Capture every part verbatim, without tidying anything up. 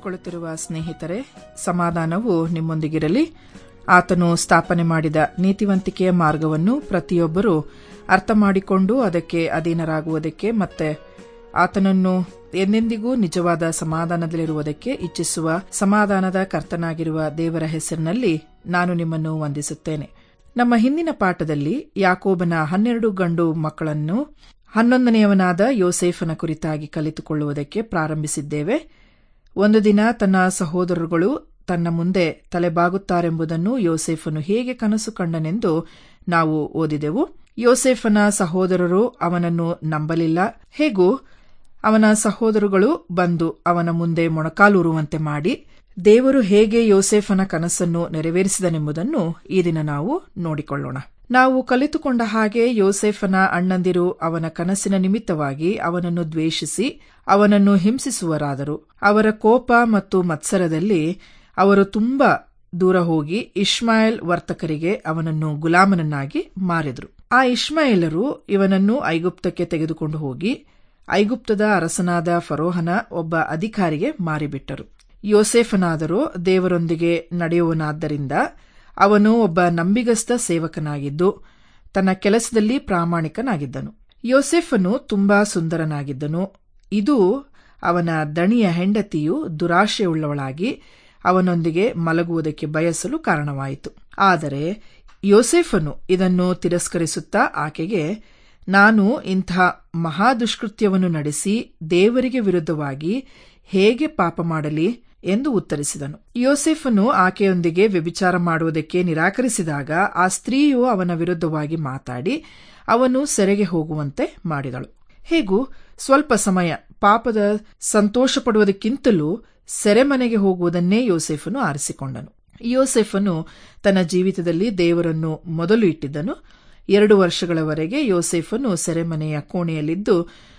ಕೇಳಿಕೊಳ್ಳುತ್ತಿರುವ ಸ್ನೇಹಿತರೆ, ಸಮಾಧಾನವು ನಿಮ್ಮೊಂದಿಗಿರಲಿ. ಆತನು ಸ್ಥಾಪನೆ ಮಾಡಿದ ನೀತಿವಂತಿಕೆಯ ಮಾರ್ಗವನ್ನು ಪ್ರತಿಯೊಬ್ಬರೂ ಅರ್ಥ ಮಾಡಿಕೊಂಡು ಅದಕ್ಕೆ ಅಧೀನರಾಗುವುದಕ್ಕೆ ಮತ್ತೆ ಆತನನ್ನು ಎಂದೆಂದಿಗೂ ನಿಜವಾದ ಸಮಾಧಾನದಲ್ಲಿರುವುದಕ್ಕೆ ಇಚ್ಛಿಸುವ ಸಮಾಧಾನದ ಕರ್ತನಾಗಿರುವ ದೇವರ ಹೆಸರಿನಲ್ಲಿ ನಾನು ನಿಮ್ಮನ್ನು ವಂದಿಸುತ್ತೇನೆ. ನಮ್ಮ ಹಿಂದಿನ ಪಾಠದಲ್ಲಿ ಯಾಕೋಬನ ಹನ್ನೆರಡು ಗಂಡು ಮಕ್ಕಳನ್ನು ಹನ್ನೊಂದನೆಯವನಾದ ಯೋಸೇಫನ ಕುರಿತಾಗಿ ಕಲಿತುಕೊಳ್ಳುವುದಕ್ಕೆ ಪ್ರಾರಂಭಿಸಿದ್ದೇವೆ. ಒಂದು ದಿನ ತನ್ನ ಸಹೋದರರುಗಳು ತನ್ನ ಮುಂದೆ ತಲೆಬಾಗುತ್ತಾರೆಂಬುದನ್ನು ಯೋಸೇಫನು ಹೇಗೆ ಕನಸು ಕಂಡನೆಂದು ನಾವು ಓದಿದೆವು. ಯೋಸೇಫನ ಸಹೋದರರು ಅವನನ್ನು ನಂಬಲಿಲ್ಲ. ಹೇಗೂ ಅವನ ಸಹೋದರಗಳು ಬಂದು ಅವನ ಮುಂದೆ ಮೊಣಕಾಲೂರುವಂತೆ ಮಾಡಿ ದೇವರು ಹೇಗೆ ಯೋಸೇಫನ ಕನಸನ್ನು ನೆರವೇರಿಸಿದನೆಂಬುದನ್ನು ಈ ದಿನ ನಾವು ನೋಡಿಕೊಳ್ಳೋಣ. ನಾವು ಕಲಿತುಕೊಂಡ ಹಾಗೆ ಯೋಸೇಫನ ಅಣ್ಣಂದಿರು ಅವನ ಕನಸಿನ ನಿಮಿತ್ತವಾಗಿ ಅವನನ್ನು ದ್ವೇಷಿಸಿ ಅವನನ್ನು ಹಿಂಸಿಸುವರಾದರು. ಅವರ ಕೋಪ ಮತ್ತು ಮತ್ಸರದಲ್ಲಿ ಅವರು ತುಂಬಾ ದೂರ ಹೋಗಿ ಇಷ್ಮಾಯೇಲ್ ವರ್ತಕರಿಗೆ ಅವನನ್ನು ಗುಲಾಮನನ್ನಾಗಿ ಮಾರಿದರು. ಆ ಇಷ್ಮಾಯೇಲರು ಇವನನ್ನು ಐಗುಪ್ತಕ್ಕೆ ತೆಗೆದುಕೊಂಡು ಹೋಗಿ ಐಗುಪ್ತದ ಅರಸನಾದ ಫರೋಹನ ಒಬ್ಬ ಅಧಿಕಾರಿಗೆ ಮಾರಿಬಿಟ್ಟರು. ಯೋಸೇಫನಾದರೂ ದೇವರೊಂದಿಗೆ ನಡೆಯುವನಾದ್ದರಿಂದ ಅವನು ಒಬ್ಬ ನಂಬಿಗಸ್ತ ಸೇವಕನಾಗಿದ್ದು ತನ್ನ ಕೆಲಸದಲ್ಲಿ ಪ್ರಾಮಾಣಿಕನಾಗಿದ್ದನು. ಯೋಸೇಫನು ತುಂಬಾ ಸುಂದರನಾಗಿದ್ದನು. ಇದು ಅವನ ದಣಿಯ ಹೆಂಡತಿಯು ದುರಾಶೆಯುಳ್ಳವಳಾಗಿ ಅವನೊಂದಿಗೆ ಮಲಗುವುದಕ್ಕೆ ಬಯಸಲು ಕಾರಣವಾಯಿತು. ಆದರೆ ಯೋಸೇಫನು ಇದನ್ನು ತಿರಸ್ಕರಿಸುತ್ತಾ ಆಕೆಗೆ, ನಾನು ಇಂಥ ಮಹಾದುಷ್ಕೃತ್ಯವನ್ನು ನಡೆಸಿ ದೇವರಿಗೆ ವಿರುದ್ಧವಾಗಿ ಹೇಗೆ ಪಾಪ ಮಾಡಲಿ ಎಂದು ಉತ್ತರಿಸಿದನು. ಯೋಸೇಫನು ಆಕೆಯೊಂದಿಗೆ ವ್ಯಭಿಚಾರ ಮಾಡುವುದಕ್ಕೆ ನಿರಾಕರಿಸಿದಾಗ ಆ ಸ್ತ್ರೀಯು ಅವನ ವಿರುದ್ಧವಾಗಿ ಮಾತಾಡಿ ಅವನು ಸೆರೆಗೆ ಹೋಗುವಂತೆ ಮಾಡಿದಳು. ಹೇಗೂ ಸ್ವಲ್ಪ ಸಮಯ ಪಾಪದ ಸಂತೋಷ ಪಡುವುದಕ್ಕಿಂತಲೂ ಸೆರೆಮನೆಗೆ ಹೋಗುವುದನ್ನೇ ಯೋಸೇಫನು ಆರಿಸಿಕೊಂಡನು. ಯೋಸೇಫನು ತನ್ನ ಜೀವಿತದಲ್ಲಿ ದೇವರನ್ನು ಮೊದಲು ಇಟ್ಟಿದ್ದನು. ಎರಡು ವರ್ಷಗಳವರೆಗೆ ಯೋಸೇಫನು ಸೆರೆಮನೆಯ ಕೋಣೆಯಲ್ಲಿದ್ದು,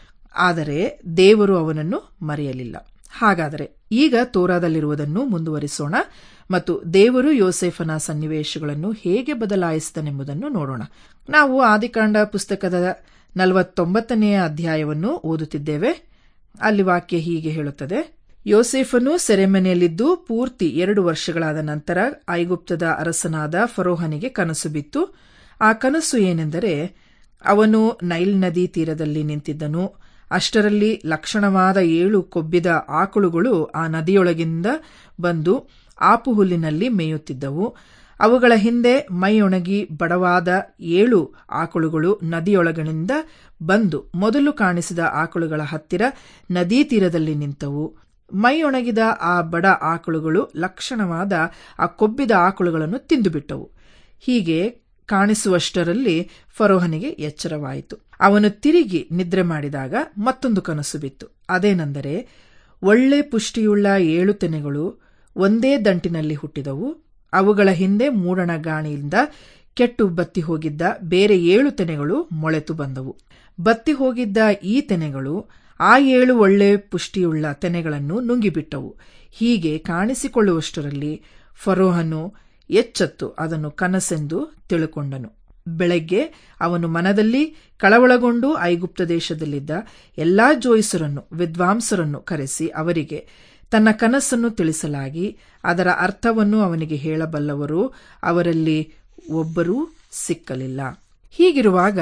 ಆದರೆ ದೇವರು ಅವನನ್ನು ಮರೆಯಲಿಲ್ಲ. ಹಾಗಾದರೆ ಈಗ ತೋರಾದಲ್ಲಿರುವುದನ್ನು ಮುಂದುವರಿಸೋಣ ಮತ್ತು ದೇವರು ಯೋಸೇಫನ ಸನ್ನಿವೇಶಗಳನ್ನು ಹೇಗೆ ಬದಲಾಯಿಸಿದನೆಂಬುದನ್ನು ನೋಡೋಣ. ನಾವು ಆದಿಕಾಂಡ ಪುಸ್ತಕದ ನಲವತ್ತೊಂಬತ್ತನೆಯ ಅಧ್ಯಾಯವನ್ನು ಓದುತ್ತಿದ್ದೇವೆ. ಅಲ್ಲಿ ವಾಕ್ಯ ಹೀಗೆ ಹೇಳುತ್ತದೆ: ಯೋಸೇಫನು ಸೆರೆಮನೆಯಲ್ಲಿದ್ದು ಪೂರ್ತಿ ಎರಡು ವರ್ಷಗಳಾದ ನಂತರ ಐಗುಪ್ತದ ಅರಸನಾದ ಫರೋಹನಿಗೆ ಕನಸು ಬಿತ್ತು. ಆ ಕನಸು ಏನೆಂದರೆ, ಅವನು ನೈಲ್ ನದಿ ತೀರದಲ್ಲಿ ನಿಂತಿದ್ದನು. ಅಷ್ಟರಲ್ಲಿ ಲಕ್ಷಣವಾದ ಏಳು ಕೊಬ್ಬಿದ ಆಕಳುಗಳು ಆ ನದಿಯೊಳಗಿಂದ ಬಂದು ಆಪು ಹುಲ್ಲಿನಲ್ಲಿ ಮೇಯುತ್ತಿದ್ದವು. ಅವುಗಳ ಹಿಂದೆ ಮೈಯೊಣಗಿ ಬಡವಾದ ಏಳು ಆಕಳುಗಳು ನದಿಯೊಳಗಿನಿಂದ ಬಂದು ಮೊದಲು ಕಾಣಿಸಿದ ಆಕಳುಗಳ ಹತ್ತಿರ ನದಿ ತೀರದಲ್ಲಿ ನಿಂತವು. ಮೈಯೊಣಗಿದ ಆ ಬಡ ಆಕಳುಗಳು ಲಕ್ಷಣವಾದ ಆ ಕೊಬ್ಬಿದ ಆಕಳುಗಳನ್ನು ತಿಂದುಬಿಟ್ಟವು. ಹೀಗೆ ಕಾಣಿಸುವಷ್ಟರಲ್ಲಿ ಫರೋಹನಿಗೆ ಎಚ್ಚರವಾಯಿತು. ಅವನು ತಿರುಗಿ ನಿದ್ರೆ ಮಾಡಿದಾಗ ಮತ್ತೊಂದು ಕನಸು ಬಿತ್ತು. ಅದೇನೆಂದರೆ, ಒಳ್ಳೆ ಪುಷ್ಟಿಯುಳ್ಳ ಏಳು ತೆನೆಗಳು ಒಂದೇ ದಂಟಿನಲ್ಲಿ ಹುಟ್ಟಿದವು. ಅವುಗಳ ಹಿಂದೆ ಮೂಡಣ ಗಾಣಿಯಿಂದ ಕೆಟ್ಟು ಬತ್ತಿ ಹೋಗಿದ್ದ ಬೇರೆ ಏಳು ತೆನೆಗಳು ಮೊಳೆತು ಬಂದವು. ಬತ್ತಿ ಹೋಗಿದ್ದ ಈ ತೆನೆಗಳು ಆ ಏಳು ಒಳ್ಳೆ ಪುಷ್ಟಿಯುಳ್ಳ ತೆನೆಗಳನ್ನು ನುಂಗಿಬಿಟ್ಟವು. ಹೀಗೆ ಕಾಣಿಸಿಕೊಳ್ಳುವಷ್ಟರಲ್ಲಿ ಫರೋಹನು ಎಚ್ಚತ್ತು ಅದನ್ನು ಕನಸೆಂದು ತಿಳುಕೊಂಡನು. ಬೆಳಗ್ಗೆ ಅವನು ಮನದಲ್ಲಿ ಕಳವಳಗೊಂಡು ಐಗುಪ್ತ ದೇಶದಲ್ಲಿದ್ದ ಎಲ್ಲಾ ಜೋಯಿಸರನ್ನು ವಿದ್ವಾಂಸರನ್ನು ಕರೆಸಿ ಅವರಿಗೆ ತನ್ನ ಕನಸನ್ನು ತಿಳಿಸಲಾಗಿ ಅದರ ಅರ್ಥವನ್ನು ಅವನಿಗೆ ಹೇಳಬಲ್ಲವರು ಅವರಲ್ಲಿ ಒಬ್ಬರೂ ಸಿಕ್ಕಲಿಲ್ಲ. ಹೀಗಿರುವಾಗ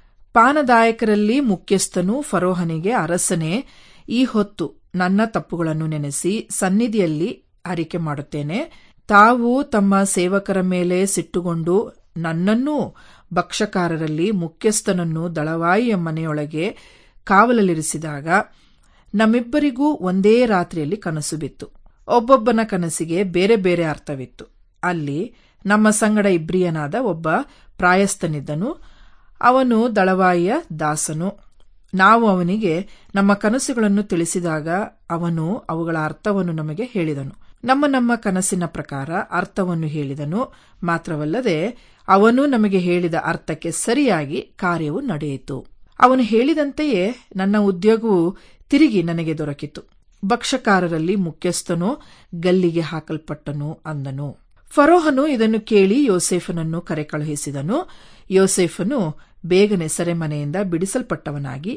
ಪಾನದಾಯಕರಲ್ಲಿ ಮುಖ್ಯಸ್ಥನು ಫರೋಹನಿಗೆ, ಅರಸನೇ, ಈ ಹೊತ್ತು ನನ್ನ ತಪ್ಪುಗಳನ್ನು ನೆನೆಸಿ ಸನ್ನಿಧಿಯಲ್ಲಿ ಅರಿಕೆ ಮಾಡುತ್ತೇನೆ. ತಾವು ತಮ್ಮ ಸೇವಕರ ಮೇಲೆ ಸಿಟ್ಟುಗೊಂಡು ನನ್ನನ್ನೂ ಭಕ್ಷಕಾರರಲ್ಲಿ ಮುಖ್ಯಸ್ಥನನ್ನು ದಳವಾಯಿಯ ಮನೆಯೊಳಗೆ ಕಾವಲಲ್ಲಿರಿಸಿದಾಗ ನಮ್ಮಿಬ್ಬರಿಗೂ ಒಂದೇ ರಾತ್ರಿಯಲ್ಲಿ ಕನಸು ಬಿತ್ತು. ಒಬ್ಬೊಬ್ಬನ ಕನಸಿಗೆ ಬೇರೆ ಬೇರೆ ಅರ್ಥವಿತ್ತು. ಅಲ್ಲಿ ನಮ್ಮ ಸಂಗಡ ಇಬ್ರಿಯನಾದ ಒಬ್ಬ ಪ್ರಾಯಸ್ಥನಿದ್ದನು. ಅವನು ದಳವಾಯಿಯ ದಾಸನು. ನಾವು ಅವನಿಗೆ ನಮ್ಮ ಕನಸುಗಳನ್ನು ತಿಳಿಸಿದಾಗ ಅವನು ಅವುಗಳ ಅರ್ಥವನ್ನು ನಮಗೆ ಹೇಳಿದನು. ನಮ್ಮ ನಮ್ಮ ಕನಸಿನ ಪ್ರಕಾರ ಅರ್ಥವನ್ನು ಹೇಳಿದನು. ಮಾತ್ರವಲ್ಲದೆ ಅವನು ನಮಗೆ ಹೇಳಿದ ಅರ್ಥಕ್ಕೆ ಸರಿಯಾಗಿ ಕಾರ್ಯವು ನಡೆಯಿತು. ಅವನು ಹೇಳಿದಂತೆಯೇ ನನ್ನ ಉದ್ಯೋಗವು ತಿರುಗಿ ನನಗೆ ದೊರಕಿತು. ಭಕ್ಷಕಾರರಲ್ಲಿ ಮುಖ್ಯಸ್ಥನು ಗಲ್ಲಿಗೆ ಹಾಕಲ್ಪಟ್ಟನು ಅಂದನು. ಫರೋಹನು ಇದನ್ನು ಕೇಳಿ ಯೋಸೇಫನನ್ನು ಕರೆ ಕಳುಹಿಸಿದನು. ಯೋಸೇಫನು ಬೇಗನೆ ಸೆರೆಮನೆಯಿಂದ ಬಿಡಿಸಲ್ಪಟ್ಟವನಾಗಿ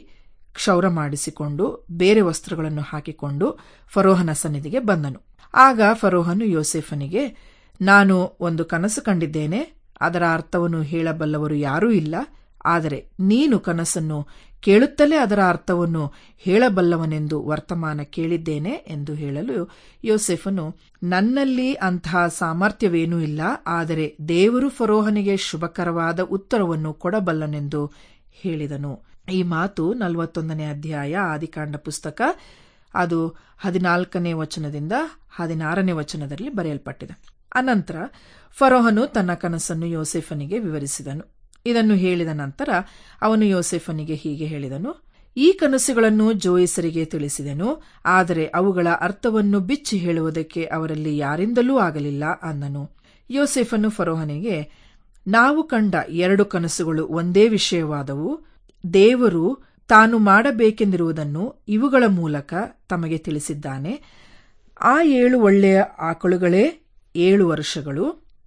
ಕ್ಷೌರ ಮಾಡಿಸಿಕೊಂಡು ಬೇರೆ ವಸ್ತ್ರಗಳನ್ನು ಹಾಕಿಕೊಂಡು ಫರೋಹನ ಸನ್ನಿಧಿಗೆ ಬಂದನು. ಆಗ ಫರೋಹನು ಯೋಸೇಫನಿಗೆ, ನಾನು ಒಂದು ಕನಸು ಕಂಡಿದ್ದೇನೆ, ಅದರ ಅರ್ಥವನ್ನು ಹೇಳಬಲ್ಲವರು ಯಾರೂ ಇಲ್ಲ, ಆದರೆ ನೀನು ಕನಸನ್ನು ಕೇಳುತ್ತಲೇ ಅದರ ಅರ್ಥವನ್ನು ಹೇಳಬಲ್ಲವನೆಂದು ವರ್ತಮಾನ ಕೇಳಿದ್ದೇನೆ ಎಂದು ಹೇಳಲು ಯೋಸೇಫನು, ನನ್ನಲ್ಲಿ ಅಂತಹ ಸಾಮರ್ಥ್ಯವೇನೂ ಇಲ್ಲ, ಆದರೆ ದೇವರು ಫರೋಹನಿಗೆ ಶುಭಕರವಾದ ಉತ್ತರವನ್ನು ಕೊಡಬಲ್ಲನೆಂದು ಹೇಳಿದನು. ಈ ಮಾತು ನಲವತ್ತೊಂದನೇ ಅಧ್ಯಾಯ ಆದಿಕಾಂಡ ಪುಸ್ತಕ, ಅದು ಹದಿನಾಲ್ಕನೇ ವಚನದಿಂದ ಹದಿನಾರನೇ ವಚನದಲ್ಲಿ ಬರೆಯಲ್ಪಟ್ಟಿದೆ. ಅನಂತರ ಫರೋಹನು ತನ್ನ ಕನಸನ್ನು ಯೋಸೇಫನಿಗೆ ವಿವರಿಸಿದನು. ಇದನ್ನು ಹೇಳಿದ ನಂತರ ಅವನು ಯೋಸೇಫನಿಗೆ ಹೀಗೆ ಹೇಳಿದನು, ಈ ಕನಸುಗಳನ್ನು ಜೋಯಿಸರಿಗೆ ತಿಳಿಸಿದೆನು, ಆದರೆ ಅವುಗಳ ಅರ್ಥವನ್ನು ಬಿಚ್ಚಿ ಹೇಳುವುದಕ್ಕೆ ಅವರಲ್ಲಿ ಯಾರಿಂದಲೂ ಆಗಲಿಲ್ಲ ಅಂದನು. ಯೋಸೇಫನು ಫರೋಹನಿಗೆ, ನಾವು ಕಂಡ ಎರಡು ಕನಸುಗಳು ಒಂದೇ ವಿಷಯವಾದವು. ದೇವರು ತಾನು ಮಾಡಬೇಕೆಂದಿರುವುದನ್ನು ಇವುಗಳ ಮೂಲಕ ತಮಗೆ ತಿಳಿಸಿದ್ದಾನೆ. ಆ ಏಳು ಒಳ್ಳೆಯ ಆಕಳುಗಳೇ ಏಳು ವರ್ಷಗಳು,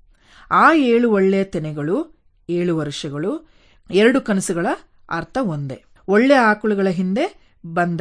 ಆ ಏಳು ಒಳ್ಳೆಯ ತೆನೆಗಳು ಏಳು ವರ್ಷಗಳು. ಎರಡು ಕನಸುಗಳ ಅರ್ಥ ಒಂದೇ. ಒಳ್ಳೆ ಆಕಳುಗಳ ಹಿಂದೆ ಬಂದ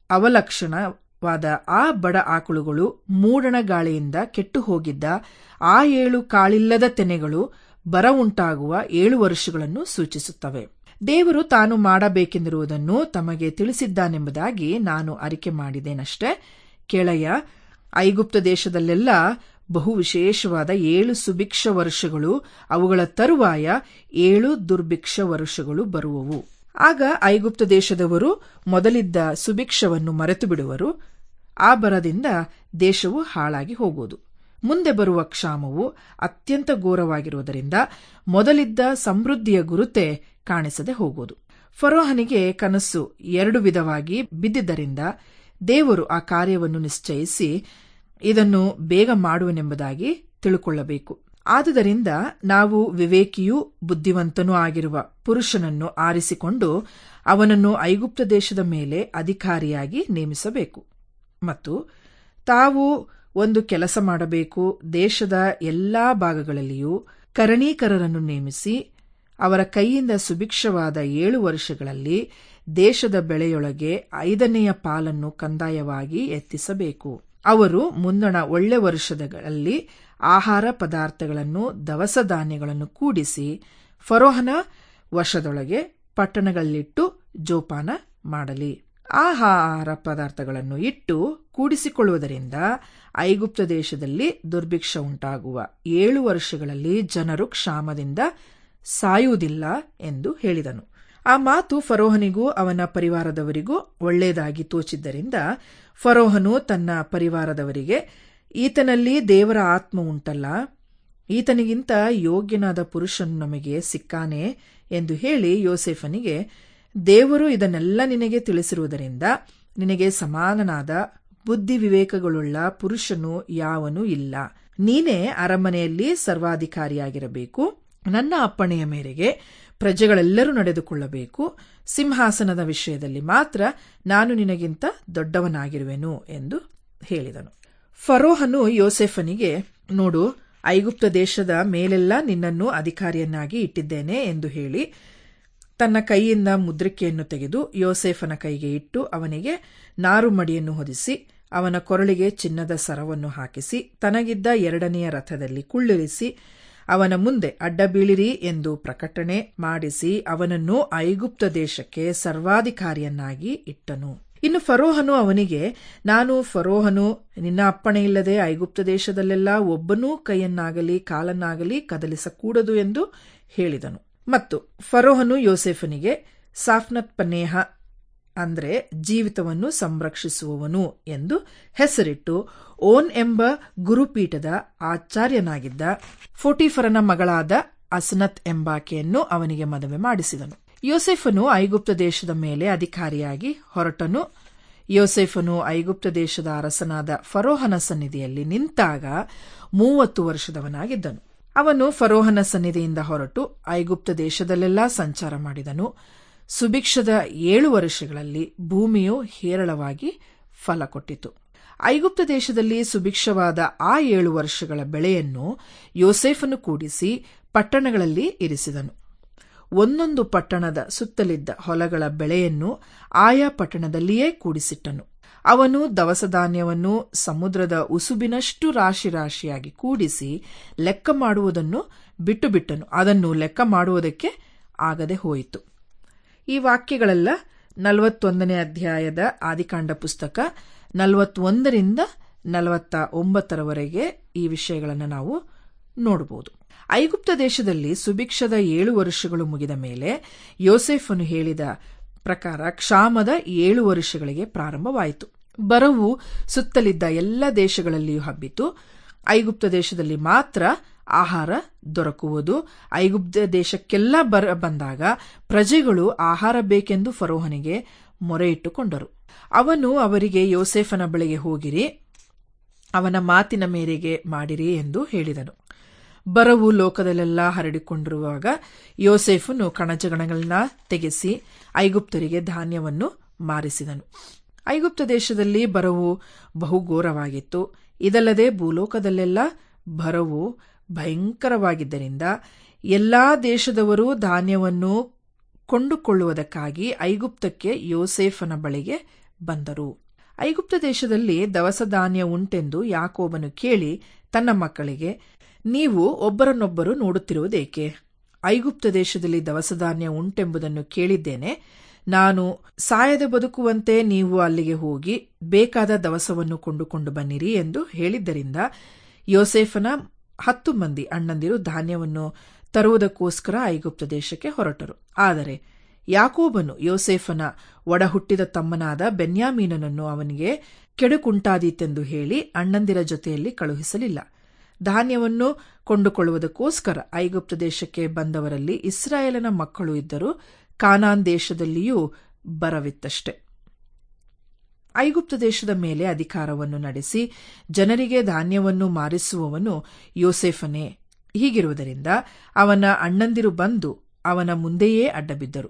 ಅವಲಕ್ಷಣವಾದ ಆ ಬಡ ಆಕಳುಗಳು ಮೂಡಣ ಗಾಳಿಯಿಂದ ಕೆಟ್ಟು ಹೋಗಿದ್ದ ಆ ಏಳು ಕಾಳಿಲ್ಲದ ತೆನೆಗಳು ಬರ ಉಂಟಾಗುವ ಏಳು ವರ್ಷಗಳನ್ನು ಸೂಚಿಸುತ್ತವೆ. ದೇವರು ತಾನು ಮಾಡಬೇಕೆಂದಿರುವುದನ್ನು ತಮಗೆ ತಿಳಿಸಿದ್ದಾನೆಂಬುದಾಗಿ ನಾನು ಅರಿಕೆ ಮಾಡಿದ್ದೇನಷ್ಟೇ. ಕೆಳಯ ಐಗುಪ್ತ ದೇಶದಲ್ಲೆಲ್ಲ ಬಹು ವಿಶೇಷವಾದ ಏಳು ಸುಭಿಕ್ಷ ವರ್ಷಗಳು, ಅವುಗಳ ತರುವಾಯ ಏಳು ದುರ್ಭಿಕ್ಷ ವರ್ಷಗಳು ಬರುವವು. ಆಗ ಐಗುಪ್ತ ದೇಶದವರು ಮೊದಲಿದ್ದ ಸುಭಿಕ್ಷವನ್ನು ಮರೆತು ಬಿಡುವರು. ಆ ಬರದಿಂದ ದೇಶವು ಹಾಳಾಗಿ ಹೋಗುವುದು. ಮುಂದೆ ಬರುವ ಕ್ಷಾಮವು ಅತ್ಯಂತ ಘೋರವಾಗಿರುವುದರಿಂದ ಮೊದಲಿದ್ದ ಸಮೃದ್ಧಿಯ ಗುರುತೆ ಕಾಣಿಸದೆ ಹೋಗುವುದು. ಫರೋಹನಿಗೆ ಕನಸು ಎರಡು ವಿಧವಾಗಿ ಬಿದ್ದಿದ್ದರಿಂದ ದೇವರು ಆ ಕಾರ್ಯವನ್ನು ನಿಶ್ಚಯಿಸಿ ಇದನ್ನು ಬೇಗ ಮಾಡುವನೆಂಬುದಾಗಿ ತಿಳುಕೊಳ್ಳಬೇಕು. ಆದುದರಿಂದ ನಾವು ವಿವೇಕಿಯೂ ಬುದ್ಧಿವಂತನೂ ಆಗಿರುವ ಪುರುಷನನ್ನು ಆರಿಸಿಕೊಂಡು ಅವನನ್ನು ಐಗುಪ್ತ ದೇಶದ ಮೇಲೆ ಅಧಿಕಾರಿಯಾಗಿ ನೇಮಿಸಬೇಕು. ಮತ್ತು ತಾವು ಒಂದು ಕೆಲಸ ಮಾಡಬೇಕು. ದೇಶದ ಎಲ್ಲಾ ಭಾಗಗಳಲ್ಲಿಯೂ ಕರಣೀಕರರನ್ನು ನೇಮಿಸಿ ಅವರ ಕೈಯಿಂದ ಸುಭಿಕ್ಷವಾದ ಏಳು ವರ್ಷಗಳಲ್ಲಿ ದೇಶದ ಬೆಳೆಯೊಳಗೆ ಐದನೆಯ ಪಾಲನ್ನು ಕಂದಾಯವಾಗಿ ಎತ್ತಿಸಬೇಕು. ಅವರು ಮುಂದಣ ಒಳ್ಳೆ ವರ್ಷಗಳಲ್ಲಿ ಆಹಾರ ಪದಾರ್ಥಗಳನ್ನು ದವಸ ಧಾನ್ಯಗಳನ್ನು ಕೂಡಿಸಿ ಫರೋಹನ ವಶದೊಳಗೆ ಪಟ್ಟಣಗಳಲ್ಲಿಟ್ಟು ಜೋಪಾನ ಮಾಡಲಿ. ಆಹಾರ ಪದಾರ್ಥಗಳನ್ನು ಇಟ್ಟು ಕೂಡಿಸಿಕೊಳ್ಳುವುದರಿಂದ ಐಗುಪ್ತ ದೇಶದಲ್ಲಿ ದುರ್ಭಿಕ್ಷ ಉಂಟಾಗುವ ಏಳು ವರ್ಷಗಳಲ್ಲಿ ಜನರು ಕ್ಷಾಮದಿಂದ ಸಾಯುವುದಿಲ್ಲ ಎಂದು ಹೇಳಿದನು. ಆ ಮಾತು ಫರೋಹನಿಗೂ ಅವನ ಪರಿವಾರದವರಿಗೂ ಒಳ್ಳೆಯದಾಗಿ ತೋಚಿದ್ದರಿಂದ ಫರೋಹನು ತನ್ನ ಪರಿವಾರದವರಿಗೆ, ಈತನಲ್ಲಿ ದೇವರ ಆತ್ಮ ಉಂಟಲ್ಲ, ಈತನಿಗಿಂತ ಯೋಗ್ಯನಾದ ಪುರುಷನು ನಮಗೆ ಸಿಕ್ಕಾನೆ ಎಂದು ಹೇಳಿ ಯೋಸೇಫನಿಗೆ, ದೇವರು ಇದನ್ನೆಲ್ಲ ನಿನಗೆ ತಿಳಿಸಿರುವುದರಿಂದ ನಿನಗೆ ಸಮಾನನಾದ ಬುದ್ಧಿ ವಿವೇಕಗಳುಳ್ಳ ಪುರುಷನು ಯಾವನೂ ಇಲ್ಲ. ನೀನೇ ಅರಮನೆಯಲ್ಲಿ ಸರ್ವಾಧಿಕಾರಿಯಾಗಿರಬೇಕು. ನನ್ನ ಅಪ್ಪಣೆಯ ಮೇರೆಗೆ ಪ್ರಜೆಗಳೆಲ್ಲರೂ ನಡೆದುಕೊಳ್ಳಬೇಕು. ಸಿಂಹಾಸನದ ವಿಷಯದಲ್ಲಿ ಮಾತ್ರ ನಾನು ನಿನಗಿಂತ ದೊಡ್ಡವನಾಗಿರುವೆನು ಎಂದು ಹೇಳಿದನು. ಫರೋಹನು ಯೋಸೇಫನಿಗೆ, ನೋಡು, ಐಗುಪ್ತ ದೇಶದ ಮೇಲೆಲ್ಲ ನಿನ್ನನ್ನು ಅಧಿಕಾರಿಯನ್ನಾಗಿ ಇಟ್ಟಿದ್ದೇನೆ ಎಂದು ಹೇಳಿ ತನ್ನ ಕೈಯಿಂದ ಮುದ್ರಿಕೆಯನ್ನು ತೆಗೆದು ಯೋಸೇಫನ ಕೈಗೆ ಇಟ್ಟು ಅವನಿಗೆ ನಾರು ಮಡಿಯನ್ನು ಹೊದಿಸಿ ಅವನ ಕೊರಳಿಗೆ ಚಿನ್ನದ ಸರವನ್ನು ಹಾಕಿಸಿ ತನಗಿದ್ದ ಎರಡನೆಯ ರಥದಲ್ಲಿ ಕುಳ್ಳಿರಿಸಿ ಅವನ ಮುಂದೆ ಅಡ್ಡಬೀಳಿರಿ ಎಂದು ಪ್ರಕಟಣೆ ಮಾಡಿಸಿ ಅವನನ್ನು ಐಗುಪ್ತ ದೇಶಕ್ಕೆ ಸರ್ವಾಧಿಕಾರಿಯನ್ನಾಗಿ ಇಟ್ಟನು. ಇನ್ನು ಫರೋಹನು ಅವನಿಗೆ, ನಾನು ಫರೋಹನು, ನಿನ್ನ ಅಪ್ಪಣೆಯಿಲ್ಲದೆ ಐಗುಪ್ತ ದೇಶದಲ್ಲೆಲ್ಲ ಒಬ್ಬನೂ ಕೈಯನ್ನಾಗಲಿ ಕಾಲನ್ನಾಗಲಿ ಕದಲಿಸಕೂಡದು ಎಂದು ಹೇಳಿದನು. ಮತ್ತು ಫರೋಹನು ಯೋಸೇಫನಿಗೆ ಸಾಫ್ನತ್ ಪನೇಹ ಅಂದರೆ ಜೀವಿತವನ್ನು ಸಂರಕ್ಷಿಸುವವನು ಎಂದು ಹೆಸರಿಟ್ಟು ಓನ್ ಎಂಬ ಗುರುಪೀಠದ ಆಚಾರ್ಯನಾಗಿದ್ದ ಫೋಟಿಫರನ ಮಗಳಾದ ಅಸನತ್ ಎಂಬಾಕೆಯನ್ನು ಅವನಿಗೆ ಮದುವೆ ಮಾಡಿಸಿದನು. ಯೋಸೇಫನು ಐಗುಪ್ತ ದೇಶದ ಮೇಲೆ ಅಧಿಕಾರಿಯಾಗಿ ಹೊರಟನು. ಯೋಸೇಫನು ಐಗುಪ್ತ ದೇಶದ ಅರಸನಾದ ಫರೋಹನ ಸನ್ನಿಧಿಯಲ್ಲಿ ನಿಂತಾಗ ಮೂವತ್ತು ವರ್ಷದವನಾಗಿದ್ದನು. ಅವನು ಫರೋಹನ ಸನ್ನಿಧಿಯಿಂದ ಹೊರಟು ಐಗುಪ್ತ ದೇಶದಲ್ಲೆಲ್ಲ ಸಂಚಾರ ಮಾಡಿದನು. ಸುಭಿಕ್ಷದ ಏಳು ವರ್ಷಗಳಲ್ಲಿ ಭೂಮಿಯು ಹೇರಳವಾಗಿ ಫಲ ಕೊಟ್ಟಿತು. ಐಗುಪ್ತ ದೇಶದಲ್ಲಿ ಸುಭಿಕ್ಷವಾದ ಆ ಏಳು ವರ್ಷಗಳ ಬೆಳೆಯನ್ನು ಯೋಸೇಫನು ಕೂಡಿಸಿ ಪಟ್ಟಣಗಳಲ್ಲಿ ಇರಿಸಿದನು. ಒಂದೊಂದು ಪಟ್ಟಣದ ಸುತ್ತಲಿದ್ದ ಹೊಲಗಳ ಬೆಳೆಯನ್ನು ಆಯಾ ಪಟ್ಟಣದಲ್ಲಿಯೇ ಕೂಡಿಸಿಟ್ಟನು. ಅವನು ದವಸಧಾನ್ಯವನ್ನು ಸಮುದ್ರದ ಉಸುಬಿನಷ್ಟು ರಾಶಿ ರಾಶಿಯಾಗಿ ಕೂಡಿಸಿ ಲೆಕ್ಕ ಮಾಡುವುದನ್ನು ಬಿಟ್ಟು ಬಿಟ್ಟನು. ಅದನ್ನು ಲೆಕ್ಕ ಮಾಡುವುದಕ್ಕೆ ಆಗದೆ ಹೋಯಿತು. ಈ ವಾಕ್ಯಗಳೆಲ್ಲ ನಲವತ್ತೊಂದನೇ ಅಧ್ಯಾಯದ ಆದಿಕಾಂಡ ಪುಸ್ತಕ ನಲವತ್ತೊಂದರಿಂದ ನಲವತ್ತ ಒಂಬತ್ತರವರೆಗೆ ಈ ವಿಷಯಗಳನ್ನು ನಾವು ನೋಡಬಹುದು. ಐಗುಪ್ತ ದೇಶದಲ್ಲಿ ಸುಭಿಕ್ಷದ ಏಳು ವರ್ಷಗಳು ಮುಗಿದ ಮೇಲೆ ಯೋಸೇಫನು ಹೇಳಿದ ಪ್ರಕಾರ ಕ್ಷಾಮದ ಏಳು ವರ್ಷಗಳಿಗೆ ಪ್ರಾರಂಭವಾಯಿತು. ಬರವು ಸುತ್ತಲಿದ್ದ ಎಲ್ಲ ದೇಶಗಳಲ್ಲಿಯೂ ಹಬ್ಬಿತು. ಐಗುಪ್ತ ದೇಶದಲ್ಲಿ ಮಾತ್ರ ಆಹಾರ ದೊರಕುವುದು. ಐಗುಪ್ತ ದೇಶಕ್ಕೆಲ್ಲ ಬರ ಬಂದಾಗ ಪ್ರಜೆಗಳು ಆಹಾರ ಬೇಕೆಂದು ಫರೋಹನಿಗೆ ಮೊರೆ ಇಟ್ಟುಕೊಂಡರು. ಅವನು ಅವರಿಗೆ ಯೋಸೇಫನ ಬಳಿಗೆ ಹೋಗಿರಿ, ಅವನ ಮಾತಿನ ಮೇರೆಗೆ ಮಾಡಿರಿ ಎಂದು ಹೇಳಿದನು. ಬರವು ಲೋಕದಲ್ಲೆಲ್ಲ ಹರಡಿಕೊಂಡಿರುವಾಗ ಯೋಸೇಫನು ಕಣಜಗಳನ್ನ ತೆಗೆಸಿ ಐಗುಪ್ತರಿಗೆ ಧಾನ್ಯವನ್ನು ಮಾರಿಸಿದನು. ಐಗುಪ್ತ ದೇಶದಲ್ಲಿ ಬರವು ಬಹುಘೋರವಾಗಿತ್ತು. ಇದಲ್ಲದೆ ಭೂಲೋಕದಲ್ಲೆಲ್ಲ ಬರವು ಭಯಂಕರವಾಗಿದ್ದರಿಂದ ಎಲ್ಲಾ ದೇಶದವರು ಧಾನ್ಯವನ್ನು ಕೊಂಡುಕೊಳ್ಳುವುದಕ್ಕಾಗಿ ಐಗುಪ್ತಕ್ಕೆ ಯೋಸೇಫನ ಬಳಿಗೆ ಬಂದರು. ಐಗುಪ್ತ ದೇಶದಲ್ಲಿ ದವಸ ಧಾನ್ಯ ಉಂಟೆಂದು ಯಾಕೋಬನು ಕೇಳಿ ತನ್ನ ಮಕ್ಕಳಿಗೆ, ನೀವು ಒಬ್ಬರನ್ನೊಬ್ಬರು ನೋಡುತ್ತಿರುವುದೇಕೆ? ಐಗುಪ್ತ ದೇಶದಲ್ಲಿ ದವಸಧಾನ್ಯ ಉಂಟೆಂಬುದನ್ನು ಕೇಳಿದ್ದೇನೆ. ನಾನು ಸಾಯದೆ ಬದುಕುವಂತೆ ನೀವು ಅಲ್ಲಿಗೆ ಹೋಗಿ ಬೇಕಾದ ದವಸವನ್ನು ಕೊಂಡುಕೊಂಡು ಬನ್ನಿರಿ ಎಂದು ಹೇಳಿದ್ದರಿಂದ ಯೋಸೇಫನ ಹತ್ತು ಮಂದಿ ಅಣ್ಣಂದಿರು ಧಾನ್ಯವನ್ನು ತರುವುದಕ್ಕೋಸ್ಕರ ಐಗುಪ್ತ ದೇಶಕ್ಕೆ ಹೊರಟರು. ಆದರೆ ಯಾಕೋಬನು ಯೋಸೇಫನ ಒಡಹುಟ್ಟಿದ ತಮ್ಮನಾದ ಬೆನ್ಯಾಮೀನನನ್ನು ಅವನಿಗೆ ಕೆಡುಕುಂಟಾದೀತೆಂದು ಹೇಳಿ ಅಣ್ಣಂದಿರ ಜೊತೆಯಲ್ಲಿ ಕಳುಹಿಸಲಿಲ್ಲ. ಧಾನ್ಯವನ್ನು ಕೊಂಡುಕೊಳ್ಳುವುದಕ್ಕೋಸ್ಕರ ಐಗುಪ್ತ ದೇಶಕ್ಕೆ ಬಂದವರಲ್ಲಿ ಇಸ್ರಾಯೇಲನ ಮಕ್ಕಳು ಇದ್ದರು. ಕಾನಾನ್ ದೇಶದಲ್ಲಿಯೂ ಬರವಿತ್ತಷ್ಟೆ. ಐಗುಪ್ತ ದೇಶದ ಮೇಲೆ ಅಧಿಕಾರವನ್ನು ನಡೆಸಿ ಜನರಿಗೆ ಧಾನ್ಯವನ್ನು ಮಾರಿಸುವವನು ಯೋಸೇಫನೇ. ಹೀಗಿರುವುದರಿಂದ ಅವನ ಅಣ್ಣಂದಿರು ಬಂದು ಅವನ ಮುಂದೆಯೇ ಅಡ್ಡಬಿದ್ದರು.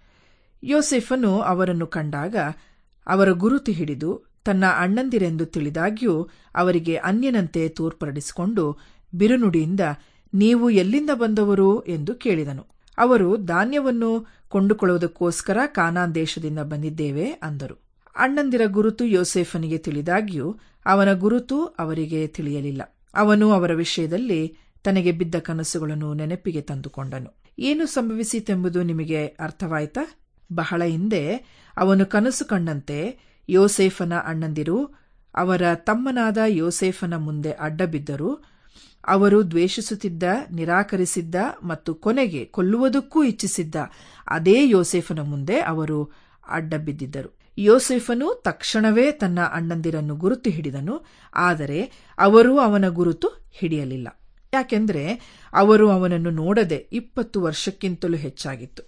ಯೋಸೇಫನು ಅವರನ್ನು ಕಂಡಾಗ ಅವರ ಗುರುತು ಹಿಡಿದು ತನ್ನ ಅಣ್ಣಂದಿರೆಂದು ತಿಳಿದಾಗ್ಯೂ ಅವರಿಗೆ ಅನ್ಯನಂತೆ ತೋರ್ಪಡಿಸಿಕೊಂಡು ಬಿರುನುಡಿಯಿಂದ, ನೀವು ಎಲ್ಲಿಂದ ಬಂದವರು ಎಂದು ಕೇಳಿದನು. ಅವರು ಧಾನ್ಯವನ್ನು ಕೊಂಡುಕೊಳ್ಳುವುದಕ್ಕೋಸ್ಕರ ಕಾನಾನ್ ದೇಶದಿಂದ ಬಂದಿದ್ದೇವೆ ಅಂದರು. ಅಣ್ಣಂದಿರ ಗುರುತು ಯೋಸೇಫನಿಗೆ ತಿಳಿದಾಗ್ಯೂ ಅವನ ಗುರುತು ಅವರಿಗೆ ತಿಳಿಯಲಿಲ್ಲ. ಅವನು ಅವರ ವಿಷಯದಲ್ಲಿ ತನಗೆ ಬಿದ್ದ ಕನಸುಗಳನ್ನು ನೆನಪಿಗೆ ತಂದುಕೊಂಡನು. ಏನು ಸಂಭವಿಸಿತೆಂಬುದು ನಿಮಗೆ ಅರ್ಥವಾಯಿತಾ? ಬಹಳ ಹಿಂದೆ ಅವನು ಕನಸು ಕಂಡಂತೆ ಯೋಸೇಫನ ಅಣ್ಣಂದಿರು ಅವರ ತಮ್ಮನಾದ ಯೋಸೇಫನ ಮುಂದೆ ಅಡ್ಡಬಿದ್ದರು. ಅವರು ದ್ವೇಷಿಸುತ್ತಿದ್ದ, ನಿರಾಕರಿಸಿದ್ದ ಮತ್ತು ಕೊನೆಗೆ ಕೊಲ್ಲುವುದಕ್ಕೂ ಇಚ್ಛಿಸಿದ್ದ ಅದೇ ಯೋಸೇಫನ ಮುಂದೆ ಅವರು ಅಡ್ಡಬಿದ್ದಿದ್ದರು. ಯೋಸೇಫನು ತಕ್ಷಣವೇ ತನ್ನ ಅಣ್ಣಂದಿರನ್ನು ಗುರುತು ಹಿಡಿದನು. ಆದರೆ ಅವರು ಅವನ ಗುರುತು ಹಿಡಿಯಲಿಲ್ಲ. ಯಾಕೆಂದರೆ ಅವರು ಅವನನ್ನು ನೋಡದೆ ಇಪ್ಪತ್ತು ವರ್ಷಕ್ಕಿಂತಲೂ ಹೆಚ್ಚಾಗಿತ್ತು.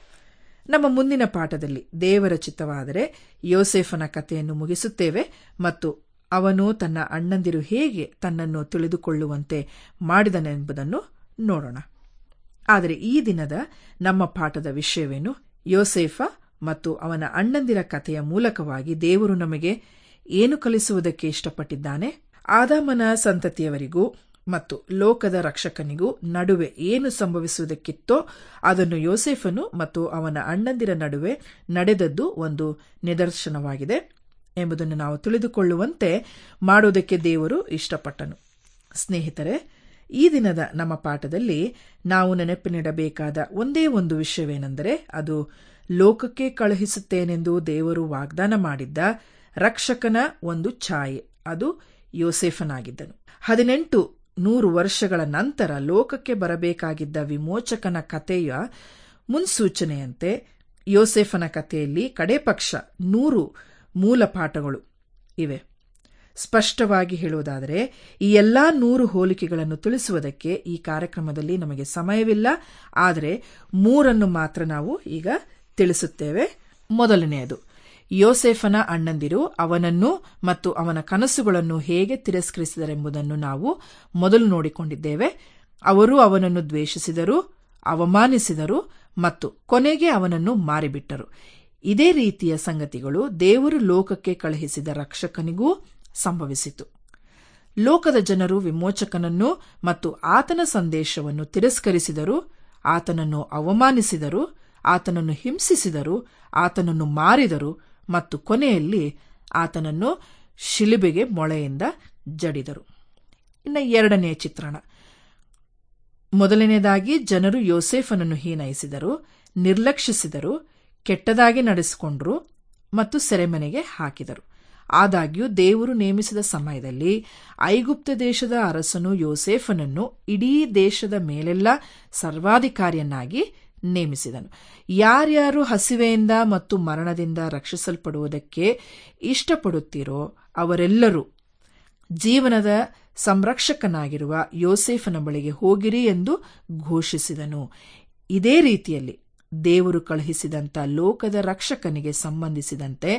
ನಮ್ಮ ಮುಂದಿನ ಪಾಠದಲ್ಲಿ ದೇವರ ಚಿತ್ತವಾದರೆ ಯೋಸೇಫನ ಕಥೆಯನ್ನು ಮುಗಿಸುತ್ತೇವೆ ಮತ್ತು ಅವನು ತನ್ನ ಅಣ್ಣಂದಿರು ಹೇಗೆ ತನ್ನನ್ನು ತಿಳಿದುಕೊಳ್ಳುವಂತೆ ಮಾಡಿದನೆಂಬುದನ್ನು ನೋಡೋಣ. ಆದರೆ ಈ ದಿನದ ನಮ್ಮ ಪಾಠದ ವಿಷಯವೇನು? ಯೋಸೇಫ ಮತ್ತು ಅವನ ಅಣ್ಣಂದಿರ ಕಥೆಯ ಮೂಲಕವಾಗಿ ದೇವರು ನಮಗೆ ಏನು ಕಲಿಸುವುದಕ್ಕೆ ಇಷ್ಟಪಟ್ಟಿದ್ದಾನೆ? ಆದಾಮನ ಸಂತತಿಯವರಿಗೂ ಮತ್ತು ಲೋಕದ ರಕ್ಷಕನಿಗೂ ನಡುವೆ ಏನು ಸಂಭವಿಸುವುದಕ್ಕಿತ್ತೋ ಅದನ್ನು ಯೋಸೇಫನು ಮತ್ತು ಅವನ ಅಣ್ಣಂದಿರ ನಡುವೆ ನಡೆದದ್ದು ಒಂದು ನಿದರ್ಶನವಾಗಿದೆ ಎಂಬುದನ್ನು ನಾವು ತಿಳಿದುಕೊಳ್ಳುವಂತೆ ಮಾಡುವುದಕ್ಕೆ ದೇವರು ಇಷ್ಟಪಟ್ಟನು. ಸ್ನೇಹಿತರೆ, ಈ ದಿನದ ನಮ್ಮ ಪಾಠದಲ್ಲಿ ನಾವು ನೆನಪಿನಿಡಬೇಕಾದ ಒಂದೇ ಒಂದು ವಿಷಯವೇನೆಂದರೆ ಅದು ಲೋಕಕ್ಕೆ ಕಳುಹಿಸುತ್ತೇನೆಂದು ದೇವರು ವಾಗ್ದಾನ ಮಾಡಿದ್ದ ರಕ್ಷಕನ ಒಂದು ಛಾಯೆ. ಅದು ಯೋಸೇಫನಾಗಿದ್ದನು. ಹದಿನೆಂಟು ನೂರು ವರ್ಷಗಳ ನಂತರ ಲೋಕಕ್ಕೆ ಬರಬೇಕಾಗಿದ್ದ ವಿಮೋಚಕನ ಕಥೆಯ ಮುನ್ಸೂಚನೆಯಂತೆ ಯೋಸೇಫನ ಕಥೆಯಲ್ಲಿ ಕಡೇ ಪಕ್ಷ ನೂರು ಮೂಲ ಪಾಠಗಳು ಇವೆ. ಸ್ಪಷ್ಟವಾಗಿ ಹೇಳುವುದಾದರೆ ಈ ಎಲ್ಲಾ ನೂರು ಹೋಲಿಕೆಗಳನ್ನು ತಿಳಿಸುವುದಕ್ಕೆ ಈ ಕಾರ್ಯಕ್ರಮದಲ್ಲಿ ನಮಗೆ ಸಮಯವಿಲ್ಲ. ಆದರೆ ಮೂರನ್ನು ಮಾತ್ರ ನಾವು ಈಗ ತಿಳಿಸುತ್ತೇವೆ. ಮೊದಲನೆಯದು, ಯೋಸೇಫನ ಅಣ್ಣಂದಿರು ಅವನನ್ನು ಮತ್ತು ಅವನ ಕನಸುಗಳನ್ನು ಹೇಗೆ ತಿರಸ್ಕರಿಸಿದರೆಂಬುದನ್ನು ನಾವು ಮೊದಲು ನೋಡಿಕೊಂಡಿದ್ದೇವೆ. ಅವರು ಅವನನ್ನು ದ್ವೇಷಿಸಿದರು, ಅವಮಾನಿಸಿದರು ಮತ್ತು ಕೊನೆಗೆ ಅವನನ್ನು ಮಾರಿಬಿಟ್ಟರು. ಇದೇ ರೀತಿಯ ಸಂಗತಿಗಳು ದೇವರು ಲೋಕಕ್ಕೆ ಕಳುಹಿಸಿದ ರಕ್ಷಕನಿಗೂ ಸಂಭವಿಸಿತು. ಲೋಕದ ಜನರು ವಿಮೋಚಕನನ್ನು ಮತ್ತು ಆತನ ಸಂದೇಶವನ್ನು ತಿರಸ್ಕರಿಸಿದರು. ಆತನನ್ನು ಅವಮಾನಿಸಿದರು, ಆತನನ್ನು ಹಿಂಸಿಸಿದರು, ಆತನನ್ನು ಮಾರಿದರು ಮತ್ತು ಕೊನೆಯಲ್ಲಿ ಆತನನ್ನು ಶಿಲುಬೆಗೆ ಮೊಳೆಯಿಂದ ಜಡಿದರು. ಇನ್ನು ಎರಡನೆಯ ಚಿತ್ರಣ. ಮೊದಲನೇದಾಗಿ ಜನರು ಯೋಸೇಫನನ್ನು ಹೀನೈಸಿದರು, ನಿರ್ಲಕ್ಷಿಸಿದರು, ಕೆಟ್ಟದಾಗಿ ನಡೆಸಿಕೊಂಡರು ಮತ್ತು ಸೆರೆಮನೆಗೆ ಹಾಕಿದರು. ಆದಾಗ್ಯೂ ದೇವರು ನೇಮಿಸಿದ ಸಮಯದಲ್ಲಿ ಐಗುಪ್ತ ದೇಶದ ಅರಸನು ಯೋಸೇಫನನ್ನು ಇಡೀ ದೇಶದ ಮೇಲೆಲ್ಲ ಸರ್ವಾಧಿಕಾರಿಯನ್ನಾಗಿ ನೇಮಿಸಿದನು. ಯಾರ್ಯಾರು ಹಸಿವೆಯಿಂದ ಮತ್ತು ಮರಣದಿಂದ ರಕ್ಷಿಸಲ್ಪಡುವುದಕ್ಕೆ ಇಷ್ಟಪಡುತ್ತೀರೋ ಅವರೆಲ್ಲರೂ ಜೀವನದ ಸಂರಕ್ಷಕನಾಗಿರುವ ಯೋಸೇಫನ ಬಳಿಗೆ ಹೋಗಿರಿ ಎಂದು ಘೋಷಿಸಿದನು. ಇದೇ ರೀತಿಯಲ್ಲಿ ದೇವರು ಕಳುಹಿಸಿದಂಥ ಲೋಕದ ರಕ್ಷಕನಿಗೆ ಸಂಬಂಧಿಸಿದಂತೆ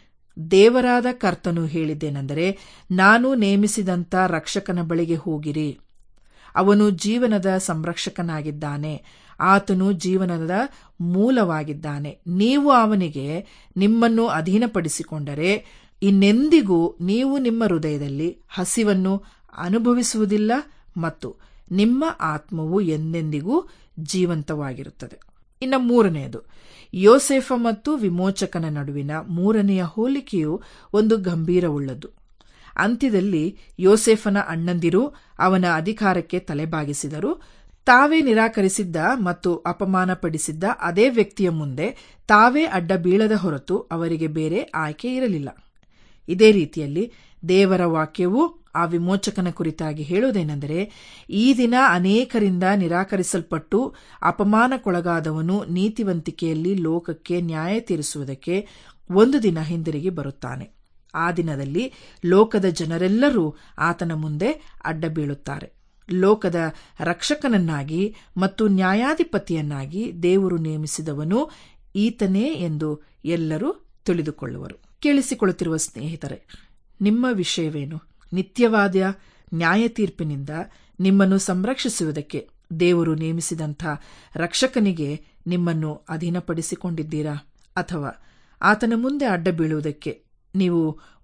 ದೇವರಾದ ಕರ್ತನು ಹೇಳಿದ್ದೇನೆಂದರೆ, ನಾನು ನೇಮಿಸಿದಂಥ ರಕ್ಷಕನ ಬಳಿಗೆ ಹೋಗಿರಿ. ಅವನು ಜೀವನದ ಸಂರಕ್ಷಕನಾಗಿದ್ದಾನೆ, ಆತನು ಜೀವನದ ಮೂಲವಾಗಿದ್ದಾನೆ. ನೀವು ಅವನಿಗೆ ನಿಮ್ಮನ್ನು ಅಧೀನಪಡಿಸಿಕೊಂಡರೆ ಇನ್ನೆಂದಿಗೂ ನೀವು ನಿಮ್ಮ ಹೃದಯದಲ್ಲಿ ಹಸಿವನ್ನು ಅನುಭವಿಸುವುದಿಲ್ಲ ಮತ್ತು ನಿಮ್ಮ ಆತ್ಮವು ಎಂದೆಂದಿಗೂ ಜೀವಂತವಾಗಿರುತ್ತದೆ. ಇನ್ನು ಮೂರನೆಯದು, ಯೋಸೇಫ ಮತ್ತು ವಿಮೋಚಕನ ನಡುವಿನ ಮೂರನೆಯ ಹೋಲಿಕೆಯು ಒಂದು ಗಂಭೀರವುಳ್ಳದ್ದು. ಅಂತ್ಯದಲ್ಲಿ ಯೋಸೇಫನ ಅಣ್ಣಂದಿರು ಅವನ ಅಧಿಕಾರಕ್ಕೆ ತಲೆಬಾಗಿಸಿದರು. ತಾವೇ ನಿರಾಕರಿಸಿದ್ದ ಮತ್ತು ಅಪಮಾನಪಡಿಸಿದ್ದ ಅದೇ ವ್ಯಕ್ತಿಯ ಮುಂದೆ ತಾವೇ ಅಡ್ಡ ಬೀಳದ ಹೊರತು ಅವರಿಗೆ ಬೇರೆ ಆಯ್ಕೆ ಇರಲಿಲ್ಲ. ಇದೇ ರೀತಿಯಲ್ಲಿ ದೇವರ ವಾಕ್ಯವು ಆ ವಿಮೋಚಕನ ಕುರಿತಾಗಿ ಹೇಳುವುದೇನೆಂದರೆ, ಈ ದಿನ ಅನೇಕರಿಂದ ನಿರಾಕರಿಸಲ್ಪಟ್ಟು ಅಪಮಾನಕ್ಕೊಳಗಾದವನು ನೀತಿವಂತಿಕೆಯಲ್ಲಿ ಲೋಕಕ್ಕೆ ನ್ಯಾಯ ತೀರಿಸುವುದಕ್ಕೆ ಒಂದು ದಿನ ಹಿಂದಿರುಗಿ ಬರುತ್ತಾನೆ. ಆ ದಿನದಲ್ಲಿ ಲೋಕದ ಜನರೆಲ್ಲರೂ ಆತನ ಮುಂದೆ ಅಡ್ಡ ಬೀಳುತ್ತಾರೆ. ಲೋಕದ ರಕ್ಷಕನನ್ನಾಗಿ ಮತ್ತು ನ್ಯಾಯಾಧಿಪತಿಯನ್ನಾಗಿ ದೇವರು ನೇಮಿಸಿದವನು ಈತನೇ ಎಂದು ಎಲ್ಲರೂ ತಿಳಿದುಕೊಳ್ಳುವರು. ಕೇಳಿಸಿಕೊಳ್ಳುತ್ತಿರುವ ಸ್ನೇಹಿತರೆ, ನಿಮ್ಮ ವಿಷಯವೇನು? ನಿತ್ಯವಾದ ನ್ಯಾಯ ತೀರ್ಪಿನಿಂದ ನಿಮ್ಮನ್ನು ಸಂರಕ್ಷಿಸುವುದಕ್ಕೆ ದೇವರು ನೇಮಿಸಿದಂಥ ರಕ್ಷಕನಿಗೆ ನಿಮ್ಮನ್ನು ಅಧೀನಪಡಿಸಿಕೊಂಡಿದ್ದೀರಾ? ಅಥವಾ ಆತನ ಮುಂದೆ ಅಡ್ಡ ಬೀಳುವುದಕ್ಕೆ ನೀವು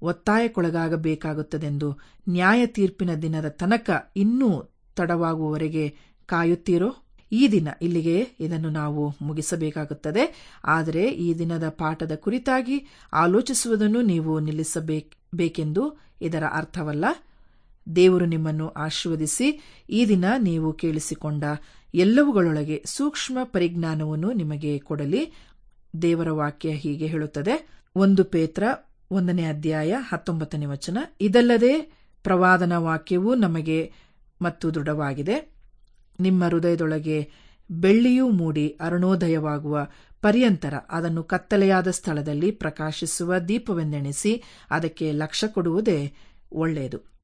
ಒತ್ತಾಯಕ್ಕೊಳಗಾಗಬೇಕಾಗುತ್ತದೆಂದು ನ್ಯಾಯ ತೀರ್ಪಿನ ದಿನದ ತನಕ ಇನ್ನೂ ತಡವಾಗುವವರೆಗೆ ಕಾಯುತ್ತೀರೋ? ಈ ದಿನ ಇಲ್ಲಿಗೆ ಇದನ್ನು ನಾವು ಮುಗಿಸಬೇಕಾಗುತ್ತದೆ. ಆದರೆ ಈ ದಿನದ ಪಾಠದ ಕುರಿತಾಗಿ ಆಲೋಚಿಸುವುದನ್ನು ನೀವು ನಿಲ್ಲಿಸಬೇಕೆಂದು ಇದರ ಅರ್ಥವಲ್ಲ. ದೇವರು ನಿಮ್ಮನ್ನು ಆಶೀರ್ವದಿಸಿ ಈ ದಿನ ನೀವು ಕೇಳಿಸಿಕೊಂಡ ಎಲ್ಲವುಗಳೊಳಗೆ ಸೂಕ್ಷ್ಮ ಪರಿಜ್ಞಾನವನ್ನು ನಿಮಗೆ ಕೊಡಲಿ. ದೇವರ ವಾಕ್ಯ ಹೀಗೆ ಹೇಳುತ್ತದೆ. ಒಂದು ಪೇತ್ರ ಒಂದನೇ ಅಧ್ಯಾಯ ಹತ್ತೊಂಬತ್ತನೇ ವಚನ. ಇದಲ್ಲದೆ ಪ್ರವಾದನ ವಾಕ್ಯವೂ ನಮಗೆ ಮತ್ತು ದೃಢವಾಗಿದೆ. ನಿಮ್ಮ ಹೃದಯದೊಳಗೆ ಬೆಳ್ಳಿಯೂ ಮೂಡಿ ಅರುಣೋದಯವಾಗುವ ಪರ್ಯಂತರ ಅದನ್ನು ಕತ್ತಲೆಯಾದ ಸ್ಥಳದಲ್ಲಿ ಪ್ರಕಾಶಿಸುವ ದೀಪವೆಂದೆಣಿಸಿ ಅದಕ್ಕೆ ಲಕ್ಷ್ಯ ಕೊಡುವುದೇ ಒಳ್ಳೆಯದು.